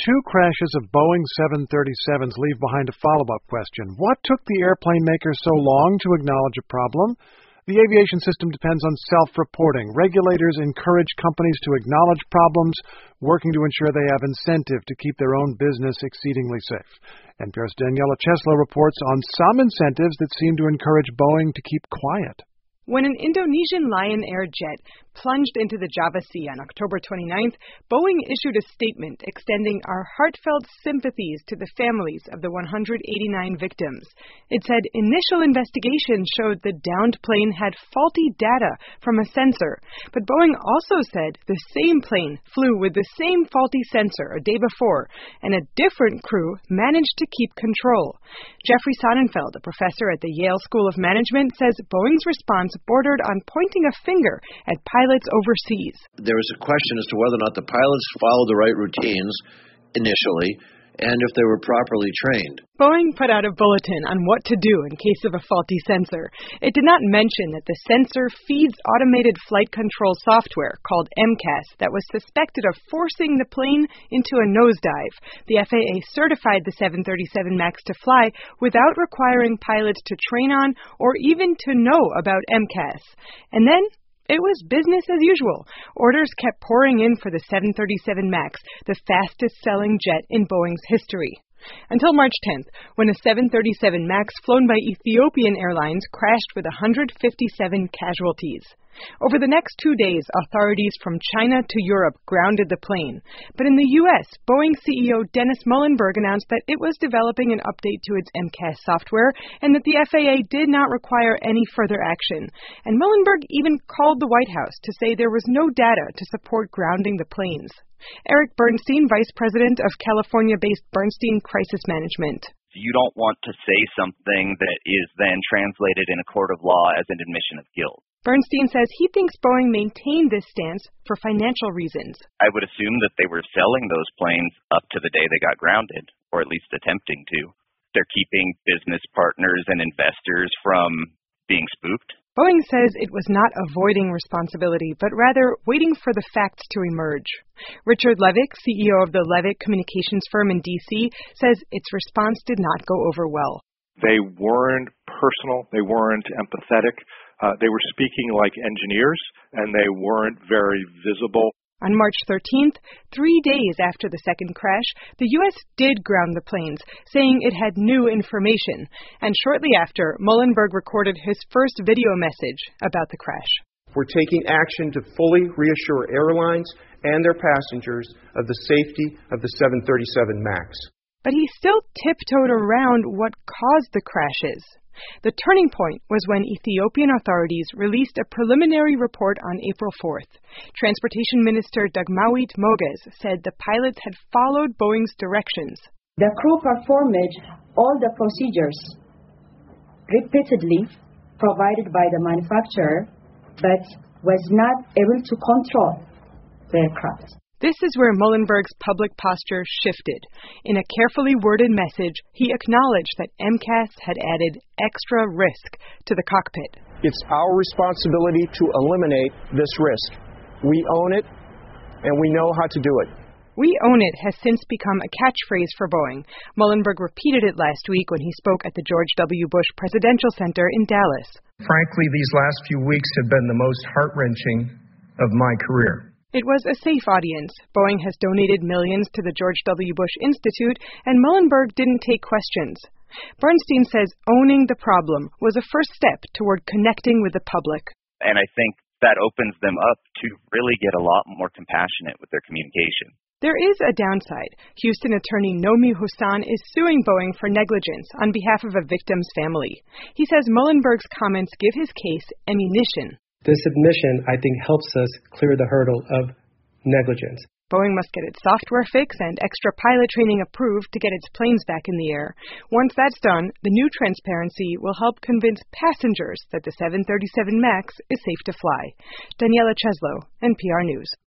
two crashes of Boeing 737s leave behind a follow-up question. What took the airplane makers so long to acknowledge a problem? The aviation system depends on self-reporting. Regulators encourage companies to acknowledge problems, working to ensure they have incentive to keep their own business exceedingly safe. NPR's Daniela Cheslow reports on some incentives that seem to encourage Boeing to keep quiet. When an Indonesian Lion Air jet plunged into the Java Sea on October 29th, Boeing issued a statement extending our heartfelt sympathies to the families of the 189 victims. It said initial investigation showed the downed plane had faulty data from a sensor, but Boeing also said the same plane flew with the same faulty sensor a day before, and a different crew managed to keep control. Jeffrey Sonnenfeld, a professor at the Yale School of Management, says Boeing's response bordered on pointing a finger at pilots overseas. There was a question as to whether or not the pilots followed the right routines initially and if they were properly trained. Boeing put out a bulletin on what to do in case of a faulty sensor. It did not mention that the sensor feeds automated flight control software called MCAS that was suspected of forcing the plane into a nosedive. The FAA certified the 737 MAX to fly without requiring pilots to train on or even to know about MCAS. And then it was business as usual. Orders kept pouring in for the 737 MAX, the fastest-selling jet in Boeing's history. Until March 10th, when a 737 MAX flown by Ethiopian Airlines crashed with 157 casualties. Over the next 2 days, authorities from China to Europe grounded the plane. But in the U.S., Boeing CEO Dennis Muilenburg announced that it was developing an update to its MCAS software and that the FAA did not require any further action. And Muilenburg even called the White House to say there was no data to support grounding the planes. Eric Bernstein, Vice President of California-based Bernstein Crisis Management. You don't want to say something that is then translated in a court of law as an admission of guilt. Bernstein says he thinks Boeing maintained this stance for financial reasons. I would assume that they were selling those planes up to the day they got grounded, or at least attempting to. They're keeping business partners and investors from being spooked. Boeing says it was not avoiding responsibility, but rather waiting for the facts to emerge. Richard Levick, CEO of the Levick Communications firm in D.C., says its response did not go over well. They weren't personal. They weren't empathetic. They were speaking like engineers, and they weren't very visible. On March 13th, 3 days after the second crash, the U.S. did ground the planes, saying it had new information. And shortly after, Muilenburg recorded his first video message about the crash. We're taking action to fully reassure airlines and their passengers of the safety of the 737 MAX. But he still tiptoed around what caused the crashes. The turning point was when Ethiopian authorities released a preliminary report on April 4th. Transportation Minister Dagmawit Moges said the pilots had followed Boeing's directions. The crew performed all the procedures repeatedly provided by the manufacturer, but was not able to control the aircraft. This is where Muilenburg's public posture shifted. In a carefully worded message, he acknowledged that MCAS had added extra risk to the cockpit. It's our responsibility to eliminate this risk. We own it, and we know how to do it. "We own it" has since become a catchphrase for Boeing. Muilenburg repeated it last week when he spoke at the George W. Bush Presidential Center in Dallas. Frankly, these last few weeks have been the most heart-wrenching of my career. It was a safe audience. Boeing has donated millions to the George W. Bush Institute, and Muilenburg didn't take questions. Bernstein says owning the problem was a first step toward connecting with the public. And I think that opens them up to really get a lot more compassionate with their communication. There is a downside. Houston attorney Nomi Hussan is suing Boeing for negligence on behalf of a victim's family. He says Muilenburg's comments give his case ammunition. This admission, I think, helps us clear the hurdle of negligence. Boeing must get its software fix and extra pilot training approved to get its planes back in the air. Once that's done, the new transparency will help convince passengers that the 737 MAX is safe to fly. Daniela Cheslow, NPR News.